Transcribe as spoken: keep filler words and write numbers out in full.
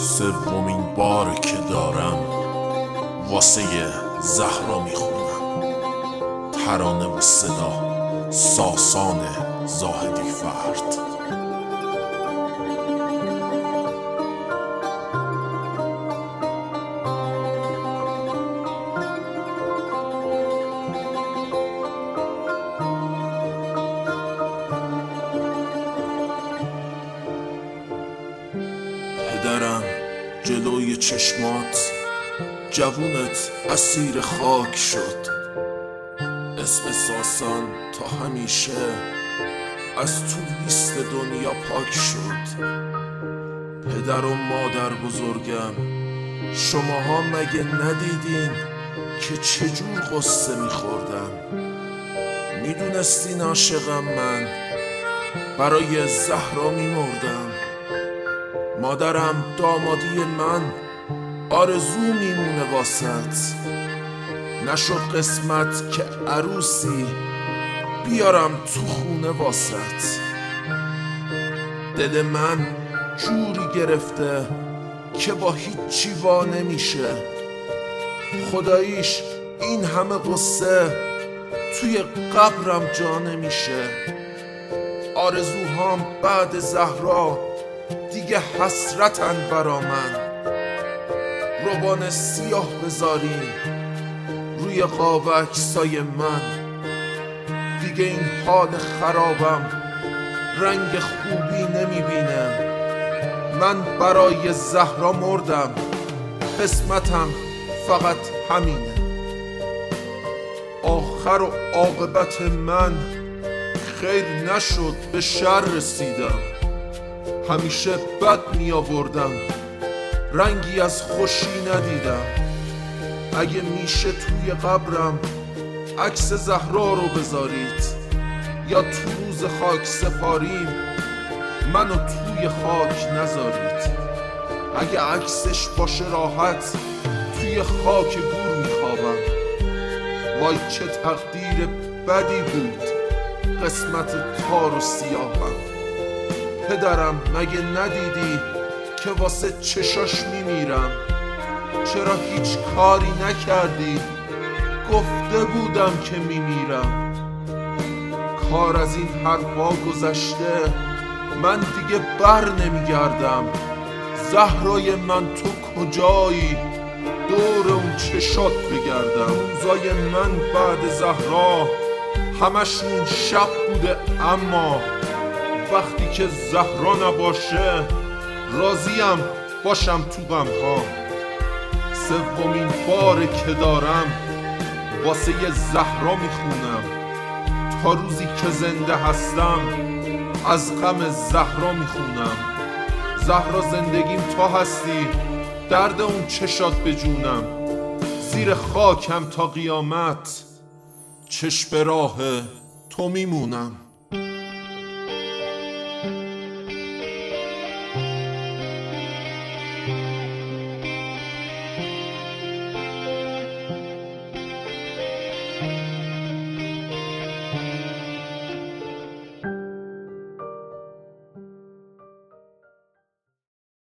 سومین بار که دارم واسه زهرا میخونم، ترانه و صدا ساسان زاهدی فرد. پدرم جلوی چشمات جوونت اسیر خاک شد، اسم ساسان تا همیشه از تو لیست دنیا پاک شد. پدر و مادر بزرگم، شماها مگه ندیدین که چجور قصه میخوردم؟ میدونستین عاشقم من، برای زهرا میمردم. مادرم دامادی من آرزو میمونه واسط، نشد قسمت که عروسی بیارم تو خونه واسط. دل من جوری گرفته که با هیچی وا نمیشه، خداییش این همه قصه توی قبرم جا نمیشه. آرزوهام بعد زهرا دیگه حسرتن برا من، روبان سیاه بذارین روی قاب عکسای من. دیگه این حال خرابم رنگ خوبی نمیبینه، من برای زهرا مردم، قسمتم فقط همینه. آخر و عاقبت من خیر نشد، به شر رسیدم. همیشه بد می آوردم، رنگی از خوشی ندیدم. اگه میشه توی قبرم عکس زهرا رو بذارید، یا تو روز خاک سپاریم منو توی خاک نذارید. اگه عکسش باشه راحت توی خاک گور میخوابم. وای چه تقدیر بدی بود قسمت تار و سیاهم. پدرم مگه ندیدی که واسه چشاش میمیرم؟ چرا هیچ کاری نکردی؟ گفته بودم که میمیرم. کار از این حرفا گذشته، من دیگه بر نمیگردم. زهرای من تو کجایی؟ دور اون چشات بگردم. روزای من بعد زهرا همشون شب بوده، اما وقتی که زهرا نباشه راضیم باشم تو غمها. سومین باره که دارم واسه زهرا میخونم، تا روزی که زنده هستم از غم زهرا میخونم. زهرا زندگیم تا هستی، درد اون چشات بجونم. زیر خاکم تا قیامت، چشم راه تو میمونم.